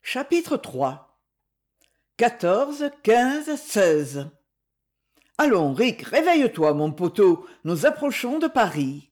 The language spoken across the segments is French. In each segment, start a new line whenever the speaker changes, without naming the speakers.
Chapitre 3 14, 15, 16 Allons, Rick, réveille-toi, mon poteau, nous approchons de Paris.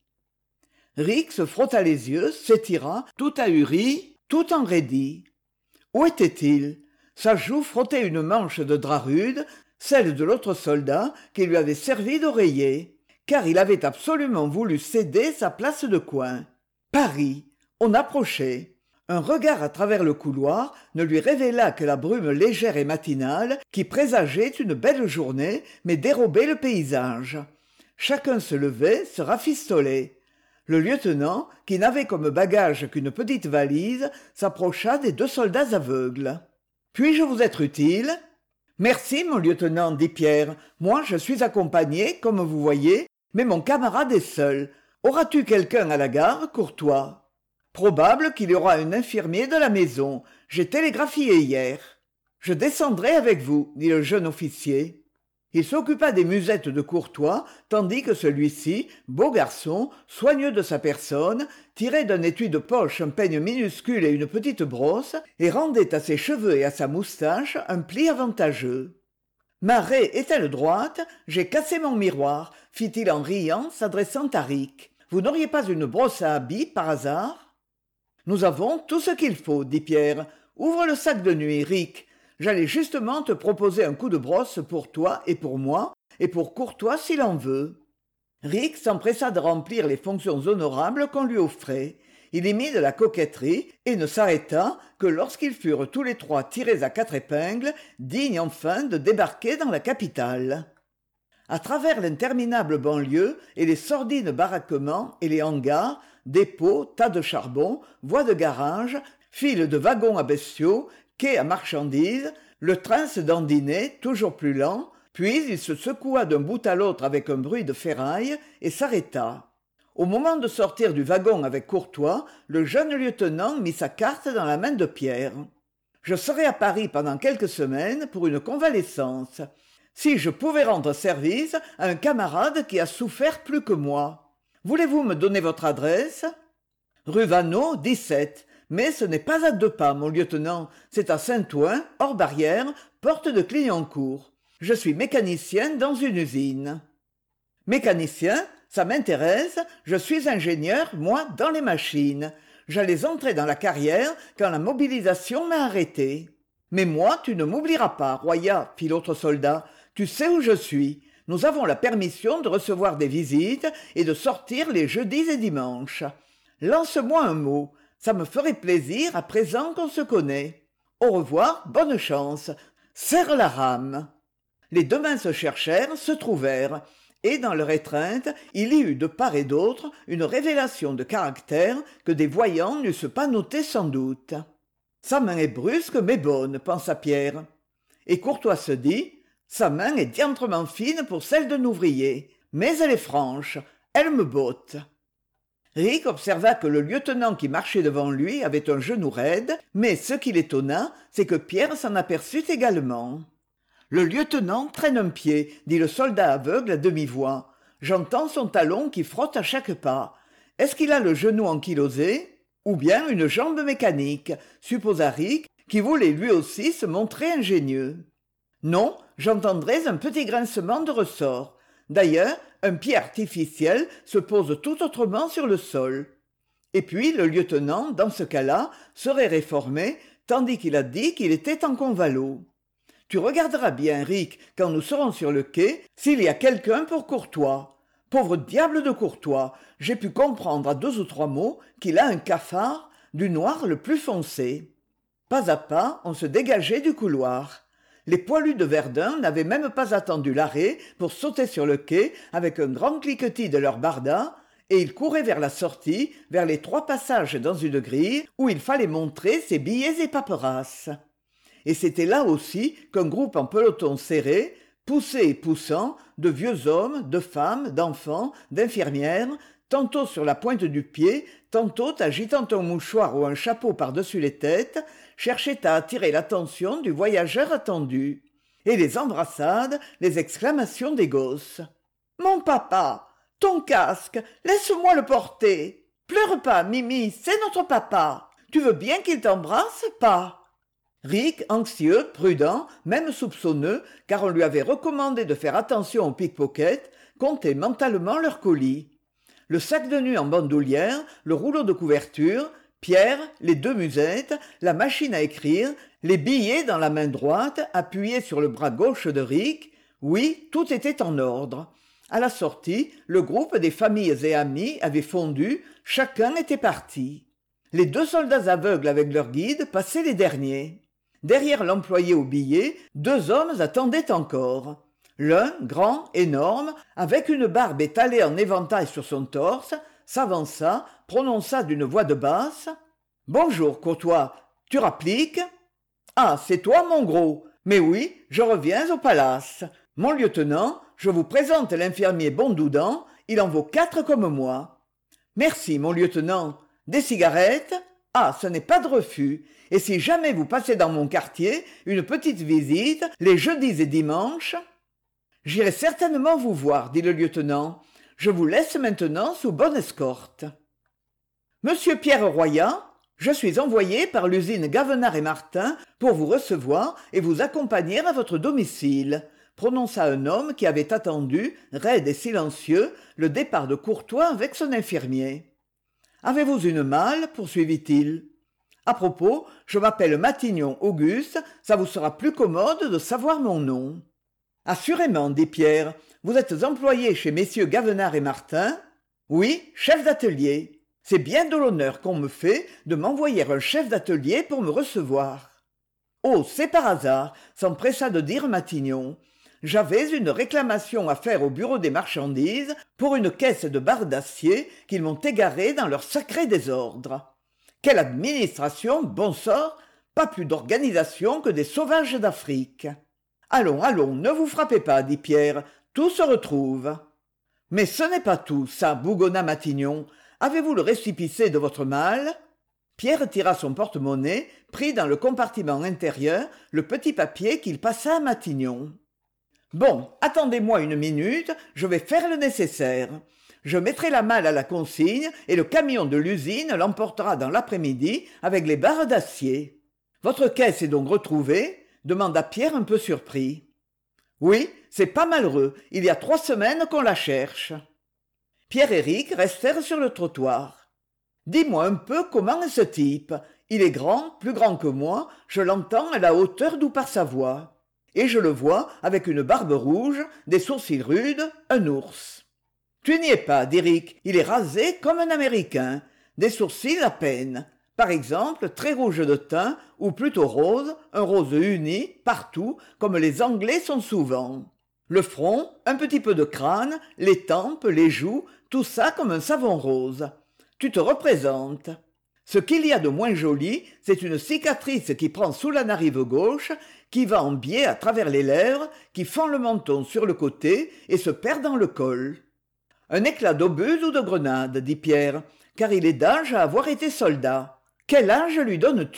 Rick se frotta les yeux, s'étira, tout ahuri, tout enraidi. Où était-il? Sa joue frottait une manche de drap rude, celle de l'autre soldat qui lui avait servi d'oreiller, car il avait absolument voulu céder sa place de coin. Paris! On approchait. Un regard à travers le couloir ne lui révéla que la brume légère et matinale qui présageait une belle journée mais dérobait le paysage. Chacun se levait, se rafistolait. Le lieutenant, qui n'avait comme bagage qu'une petite valise, s'approcha des deux soldats aveugles. « Puis-je vous être utile ?»« Merci, mon lieutenant, dit Pierre. Moi, je suis accompagné, comme vous voyez, mais mon camarade est seul. Auras-tu quelqu'un à la gare, Courtois ?» Probable qu'il y aura un infirmier de la maison. J'ai télégraphié hier. Je descendrai avec vous, dit le jeune officier. Il s'occupa des musettes de Courtois, tandis que celui-ci, beau garçon, soigneux de sa personne, tirait d'un étui de poche un peigne minuscule et une petite brosse, et rendait à ses cheveux et à sa moustache un pli avantageux. « Ma raie est-elle droite? J'ai cassé mon miroir, fit-il en riant, s'adressant à Rick. Vous n'auriez pas une brosse à habits, par hasard? Nous avons tout ce qu'il faut, dit Pierre. Ouvre le sac de nuit, Rick. J'allais justement te proposer un coup de brosse pour toi et pour moi, et pour Courtois s'il en veut. Rick s'empressa de remplir les fonctions honorables qu'on lui offrait. Il y mit de la coquetterie et ne s'arrêta que lorsqu'ils furent tous les trois tirés à quatre épingles, dignes enfin de débarquer dans la capitale. À travers l'interminable banlieue et les sordides baraquements et les hangars, dépôts, tas de charbon, voies de garage, files de wagons à bestiaux, quais à marchandises, le train se dandinait, toujours plus lent, puis il se secoua d'un bout à l'autre avec un bruit de ferraille et s'arrêta. Au moment de sortir du wagon avec Courtois, le jeune lieutenant mit sa carte dans la main de Pierre. « Je serai à Paris pendant quelques semaines pour une convalescence. Si je pouvais rendre service à un camarade qui a souffert plus que moi. Voulez-vous me donner votre adresse ? Rue Vaneau, 17. Mais ce n'est pas à 2 pas, mon lieutenant. C'est à Saint-Ouen, hors barrière, porte de Clignancourt. Je suis mécanicien dans une usine. Mécanicien, ça m'intéresse. Je suis ingénieur, moi, dans les machines. J'allais entrer dans la carrière quand la mobilisation m'a arrêté. Mais moi, tu ne m'oublieras pas, Roya, fit l'autre soldat. Tu sais où je suis. Nous avons la permission de recevoir des visites et de sortir les jeudis et dimanches. Lance-moi un mot. Ça me ferait plaisir à présent qu'on se connaît. Au revoir, bonne chance. Serre la rame. Les deux mains se cherchèrent, se trouvèrent. Et dans leur étreinte, il y eut de part et d'autre une révélation de caractère que des voyants n'eussent pas notée sans doute. Sa main est brusque mais bonne, pensa Pierre. Et Courtois se dit: sa main est diantrement fine pour celle d'un ouvrier, mais elle est franche, elle me botte. Rick observa que le lieutenant qui marchait devant lui avait un genou raide, mais ce qui l'étonna, c'est que Pierre s'en aperçut également. « Le lieutenant traîne un pied, dit le soldat aveugle à demi-voix. J'entends son talon qui frotte à chaque pas. Est-ce qu'il a le genou ankylosé? Ou bien une jambe mécanique, supposa Rick, qui voulait lui aussi se montrer ingénieux. Non, j'entendrais un petit grincement de ressort. D'ailleurs, un pied artificiel se pose tout autrement sur le sol. Et puis le lieutenant, dans ce cas-là, serait réformé, tandis qu'il a dit qu'il était en convalo. Tu regarderas bien, Rick, quand nous serons sur le quai, s'il y a quelqu'un pour Courtois. Pauvre diable de Courtois, j'ai pu comprendre à 2 ou 3 mots qu'il a un cafard, du noir le plus foncé. Pas à pas, on se dégageait du couloir. Les poilus de Verdun n'avaient même pas attendu l'arrêt pour sauter sur le quai avec un grand cliquetis de leurs bardas, et ils couraient vers la sortie, vers les 3 passages dans une grille où il fallait montrer ses billets et paperasses. Et c'était là aussi qu'un groupe en peloton serré, poussé et poussant, de vieux hommes, de femmes, d'enfants, d'infirmières, tantôt sur la pointe du pied, tantôt agitant un mouchoir ou un chapeau par-dessus les têtes, cherchait à attirer l'attention du voyageur attendu. Et les embrassades, les exclamations des gosses. « Mon papa, ton casque, laisse-moi le porter. Pleure pas, Mimi, c'est notre papa. Tu veux bien qu'il t'embrasse, pas ?» Rick, anxieux, prudent, même soupçonneux, car on lui avait recommandé de faire attention aux pickpockets, comptait mentalement leur colis. Le sac de nuit en bandoulière, le rouleau de couverture, Pierre, les 2 musettes, la machine à écrire, les billets dans la main droite, appuyés sur le bras gauche de Rick, oui, tout était en ordre. À la sortie, le groupe des familles et amis avait fondu, chacun était parti. Les 2 soldats aveugles avec leur guide passaient les derniers. Derrière l'employé aux billets, 2 hommes attendaient encore. L'un, grand, énorme, avec une barbe étalée en éventail sur son torse, s'avança, prononça d'une voix de basse. « Bonjour, Courtois, tu rappliques ?»« Ah, c'est toi, mon gros. Mais oui, je reviens au palace. Mon lieutenant, je vous présente l'infirmier Bondoudan, il en vaut 4 comme moi. »« Merci, mon lieutenant. Des cigarettes ? Ah, ce n'est pas de refus. Et si jamais vous passez dans mon quartier, une petite visite, les jeudis et dimanches ?» « J'irai certainement vous voir, dit le lieutenant. Je vous laisse maintenant sous bonne escorte. »« Monsieur Pierre Royat, je suis envoyé par l'usine Gavenard et Martin pour vous recevoir et vous accompagner à votre domicile, prononça un homme qui avait attendu, raide et silencieux, le départ de Courtois avec son infirmier. Avez-vous une malle poursuivit-il. À propos, je m'appelle Matignon Auguste, ça vous sera plus commode de savoir mon nom. Assurément, dit Pierre, vous êtes employé chez messieurs Gavenard et Martin ? Oui, chef d'atelier. C'est bien de l'honneur qu'on me fait de m'envoyer un chef d'atelier pour me recevoir. Oh, c'est par hasard, s'empressa de dire Matignon. J'avais une réclamation à faire au bureau des marchandises pour une caisse de barres d'acier qu'ils m'ont égarée dans leur sacré désordre. Quelle administration, bon sort, pas plus d'organisation que des sauvages d'Afrique. Allons, allons, ne vous frappez pas, dit Pierre, tout se retrouve. Mais ce n'est pas tout, ça, bougonna Matignon. Avez-vous le récépissé de votre malle ? Pierre tira son porte-monnaie, prit dans le compartiment intérieur le petit papier qu'il passa à Matignon. Bon, attendez-moi une minute, je vais faire le nécessaire. Je mettrai la malle à la consigne et le camion de l'usine l'emportera dans l'après-midi avec les barres d'acier. Votre caisse est donc retrouvée ? Demanda Pierre un peu surpris. Oui, c'est pas malheureux, il y a 3 semaines qu'on la cherche. Pierre et Rick restèrent sur le trottoir. Dis-moi un peu comment est ce type. Il est grand, plus grand que moi, je l'entends à la hauteur d'où part sa voix. Et je le vois avec une barbe rouge, des sourcils rudes, un ours. Tu n'y es pas, dit Rick, il est rasé comme un Américain, des sourcils à peine. Par exemple, très rouge de teint, ou plutôt rose, un rose uni, partout, comme les Anglais sont souvent. Le front, un petit peu de crâne, les tempes, les joues, tout ça comme un savon rose. Tu te représentes. Ce qu'il y a de moins joli, c'est une cicatrice qui prend sous la narine gauche, qui va en biais à travers les lèvres, qui fend le menton sur le côté et se perd dans le col. Un éclat d'obus ou de grenade, dit Pierre, car il est d'âge à avoir été soldat. Quel âge lui donnes-tu ?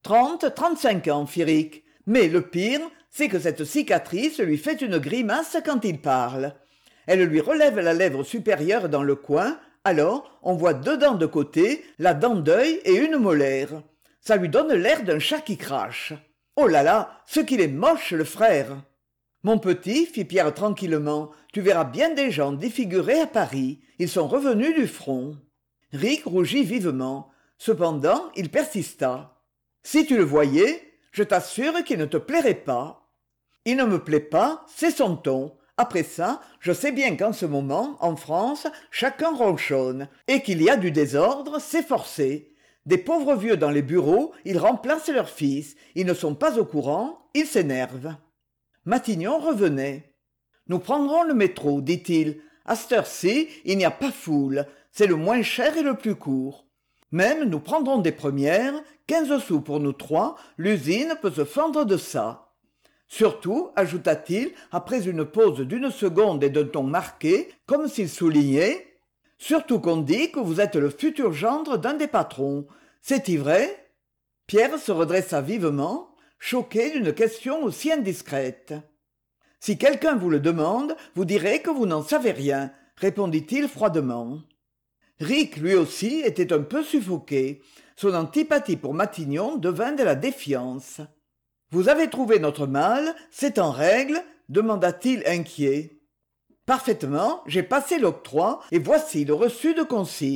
30-35 ans, fit Rick. Mais le pire, c'est que cette cicatrice lui fait une grimace quand il parle. Elle lui relève la lèvre supérieure dans le coin, alors on voit 2 dents de côté, la dent d'œil et une molaire. Ça lui donne l'air d'un chat qui crache. Oh là là, ce qu'il est moche, le frère ! Mon petit, fit Pierre tranquillement, tu verras bien des gens défigurés à Paris. Ils sont revenus du front. Rick rougit vivement. Cependant, il persista. Si tu le voyais, je t'assure qu'il ne te plairait pas. Il ne me plaît pas, c'est son ton. Après ça, je sais bien qu'en ce moment, en France, chacun ronchonne, et qu'il y a du désordre, c'est forcé. Des pauvres vieux dans les bureaux, ils remplacent leurs fils, ils ne sont pas au courant, ils s'énervent. Matignon revenait. Nous prendrons le métro, dit-il. À cette heure-ci, il n'y a pas foule, c'est le moins cher et le plus court. Même nous prendrons des premières, 15 sous pour nous 3, l'usine peut se fendre de ça. Surtout, ajouta-t-il, après une pause d'1 seconde et d'un ton marqué, comme s'il soulignait, « Surtout qu'on dit que vous êtes le futur gendre d'un des patrons. C'est-y vrai ?» Pierre se redressa vivement, choqué d'une question aussi indiscrète. « Si quelqu'un vous le demande, vous direz que vous n'en savez rien, » répondit-il froidement. Rick, lui aussi, était un peu suffoqué. Son antipathie pour Matignon devint de la défiance. « Vous avez trouvé notre mal, c'est en règle ?» demanda-t-il inquiet. « Parfaitement, j'ai passé l'octroi et voici le reçu de consigne. »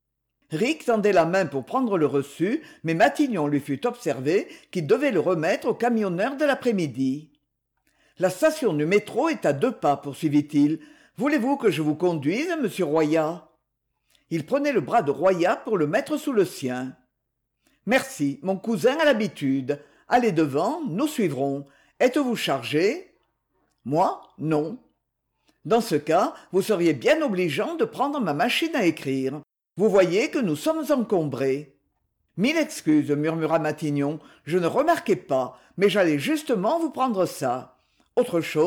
Ric tendait la main pour prendre le reçu, mais Matignon lui fut observé qu'il devait le remettre au camionneur de l'après-midi. « La station du métro est à 2 pas, poursuivit-il. Voulez-vous que je vous conduise, monsieur Royat ?» Il prenait le bras de Royat pour le mettre sous le sien. « Merci, mon cousin a l'habitude. Allez devant, nous suivrons. Êtes-vous chargé ? » « Moi, non. »« Dans ce cas, vous seriez bien obligeant de prendre ma machine à écrire. Vous voyez que nous sommes encombrés. »« Mille excuses, murmura Matignon. Je ne remarquais pas, mais j'allais justement vous prendre ça. Autre chose ?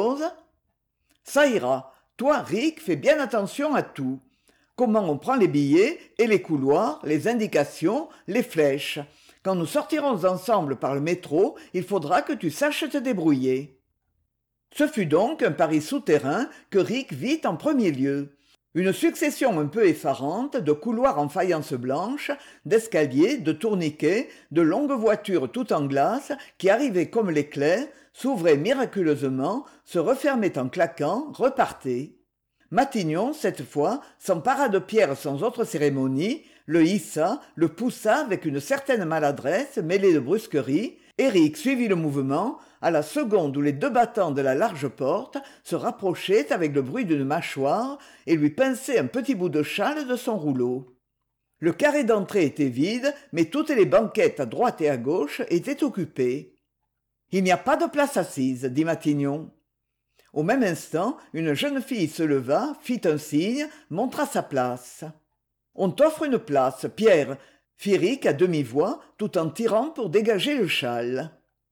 Ça ira. Toi, Ric, fais bien attention à tout. Comment on prend les billets et les couloirs, les indications, les flèches. Quand nous sortirons ensemble par le métro, il faudra que tu saches te débrouiller. » Ce fut donc un Paris souterrain que Ric vit en premier lieu. Une succession un peu effarante de couloirs en faïence blanche, d'escaliers, de tourniquets, de longues voitures toutes en glace qui arrivaient comme l'éclair, s'ouvraient miraculeusement, se refermaient en claquant, repartaient. Matignon, cette fois, s'empara de Pierre sans autre cérémonie, le hissa, le poussa avec une certaine maladresse mêlée de brusquerie. Ric suivit le mouvement, à la seconde où les 2 battants de la large porte se rapprochaient avec le bruit d'une mâchoire et lui pinçaient un petit bout de châle de son rouleau. Le carré d'entrée était vide, mais toutes les banquettes à droite et à gauche étaient occupées. « Il n'y a pas de place assise, » dit Matignon. Au même instant, une jeune fille se leva, fit un signe, montra sa place. « On t'offre une place, Pierre », fit Ric à demi-voix, tout en tirant pour dégager le châle.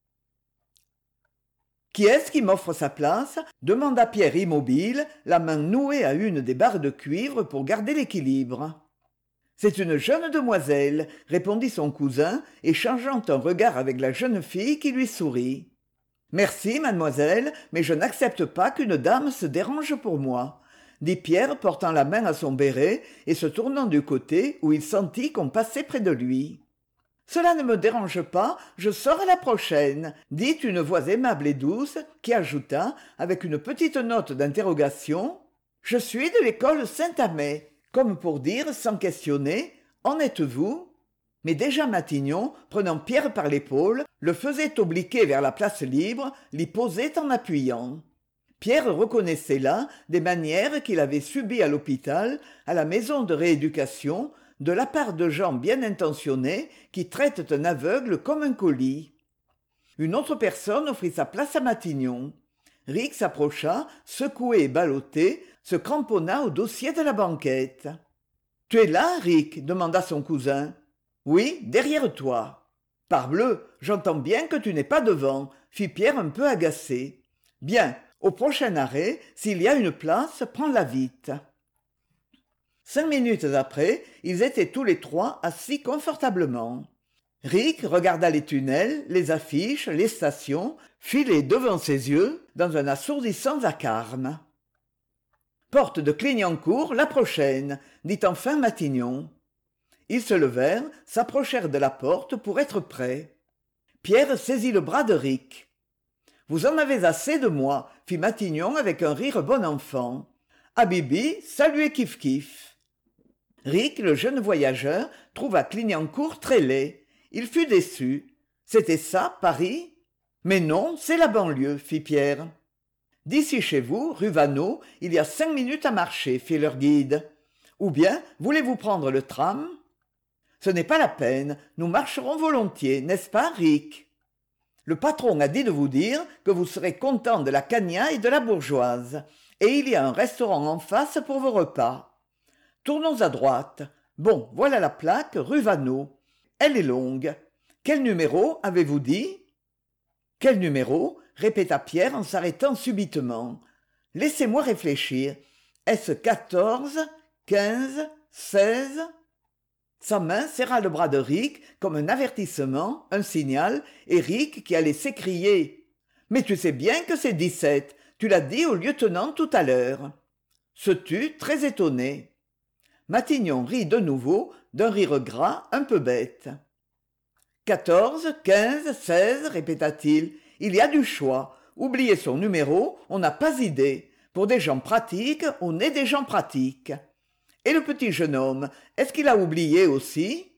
« Qui est-ce qui m'offre sa place ?» demanda Pierre immobile, la main nouée à une des barres de cuivre pour garder l'équilibre. « C'est une jeune demoiselle, » répondit son cousin, échangeant un regard avec la jeune fille qui lui sourit. « Merci, mademoiselle, mais je n'accepte pas qu'une dame se dérange pour moi. » dit Pierre portant la main à son béret et se tournant du côté où il sentit qu'on passait près de lui. « Cela ne me dérange pas, je sors à la prochaine, » dit une voix aimable et douce qui ajouta, avec une petite note d'interrogation, « Je suis de l'école Saint-Amé », comme pour dire, sans questionner, « En êtes-vous » Mais déjà Matignon, prenant Pierre par l'épaule, le faisait obliquer vers la place libre, l'y posait en appuyant. Pierre reconnaissait là des manières qu'il avait subies à l'hôpital, à la maison de rééducation, de la part de gens bien intentionnés qui traitent un aveugle comme un colis. Une autre personne offrit sa place à Matignon. Ric s'approcha, secoué et ballotté, se cramponna au dossier de la banquette. « Tu es là, Ric ?» demanda son cousin. « Oui, derrière toi. »« Parbleu, j'entends bien que tu n'es pas devant, » fit Pierre un peu agacé. « Bien, au prochain arrêt, s'il y a une place, prends-la vite. » 5 minutes après, ils étaient tous les 3 assis confortablement. Ric regarda les tunnels, les affiches, les stations, filer devant ses yeux dans un assourdissant vacarme. « Porte de Clignancourt, la prochaine, » dit enfin Matignon. Ils se levèrent, s'approchèrent de la porte pour être prêts. Pierre saisit le bras de Ric. « Vous en avez assez de moi, » fit Matignon avec un rire bon enfant. « Habibi, saluez Kif-Kif. » Ric, le jeune voyageur, trouva Clignancourt très laid. Il fut déçu. C'était ça, Paris ? Mais non, c'est la banlieue, fit Pierre. D'ici chez vous, rue Vaneau, il y a 5 minutes à marcher, fit leur guide. Ou bien, voulez-vous prendre le tram ? Ce n'est pas la peine, nous marcherons volontiers, n'est-ce pas, Ric ? Le patron a dit de vous dire que vous serez content de la Cagna et de la Bourgeoise, et il y a un restaurant en face pour vos repas. Tournons à droite. Bon, voilà la plaque, rue Vaneau. Elle est longue. Quel numéro avez-vous dit ? Quel numéro ? Répéta Pierre en s'arrêtant subitement. Laissez-moi réfléchir. Est-ce 14, 15, 16 ? Sa main serra le bras de Ric comme un avertissement, un signal, et Ric qui allait s'écrier. « Mais tu sais bien que c'est 17, tu l'as dit au lieutenant tout à l'heure. » Se tut, très étonné. Matignon rit de nouveau, d'un rire gras un peu bête. 14, 15, 16, répéta-t-il. Il y a du choix. Oublier son numéro, on n'a pas idée. Pour des gens pratiques, on est des gens pratiques. Et le petit jeune homme, est-ce qu'il a oublié aussi?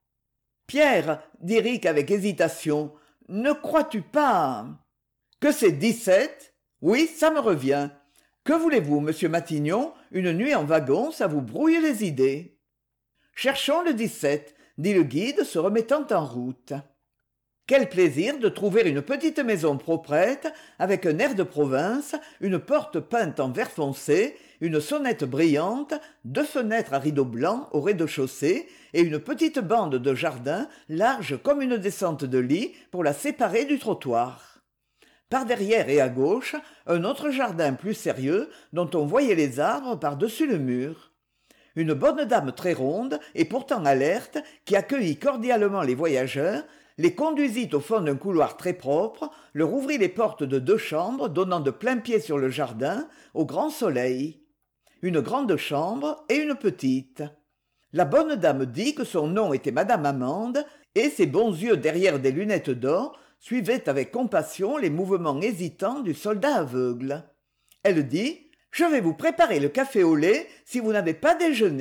Pierre, dit Ric avec hésitation, ne crois-tu pas que c'est 17? Oui, ça me revient. Que voulez-vous, monsieur Matignon? Une nuit en wagon, ça vous brouille les idées. Cherchons le 17, dit le guide se remettant en route. Quel plaisir de trouver une petite maison proprette, avec un air de province, une porte peinte en vert foncé, une sonnette brillante, 2 fenêtres à rideaux blancs au rez-de-chaussée et une petite bande de jardin large comme une descente de lit pour la séparer du trottoir. Par derrière et à gauche, un autre jardin plus sérieux dont on voyait les arbres par-dessus le mur. Une bonne dame très ronde et pourtant alerte, qui accueillit cordialement les voyageurs, les conduisit au fond d'un couloir très propre, leur ouvrit les portes de 2 chambres donnant de plein pied sur le jardin, au grand soleil. Une grande chambre et une petite. La bonne dame dit que son nom était Madame Amande, et ses bons yeux derrière des lunettes d'or suivaient avec compassion les mouvements hésitants du soldat aveugle. Elle dit « Je vais vous préparer le café au lait si vous n'avez pas déjeuné. »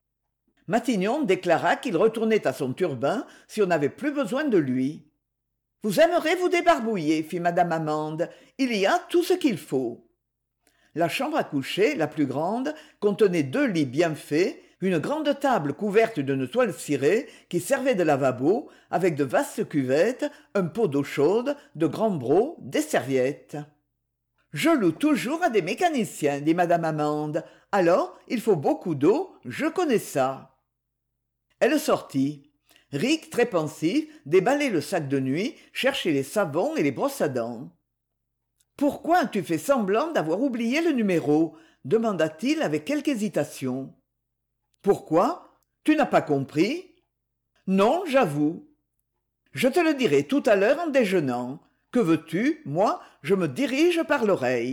Matignon déclara qu'il retournait à son turbin si on n'avait plus besoin de lui. « Vous aimerez vous débarbouiller, fit Madame Amande. Il y a tout ce qu'il faut. » La chambre à coucher, la plus grande, contenait 2 lits bien faits, une grande table couverte d'une toile cirée qui servait de lavabo, avec de vastes cuvettes, un pot d'eau chaude, de grands brocs, des serviettes. « Je loue toujours à des mécaniciens, dit Madame Amande. Alors, il faut beaucoup d'eau, je connais ça. » Elle sortit. Ric, très pensif, déballait le sac de nuit, cherchait les savons et les brosses à dents. « Pourquoi as-tu fait semblant d'avoir oublié le numéro ?» demanda-t-il avec quelque hésitation. « Pourquoi? Tu n'as pas compris ?»« Non, j'avoue. »« Je te le dirai tout à l'heure en déjeunant. Que veux-tu? Moi, je me dirige par l'oreille. »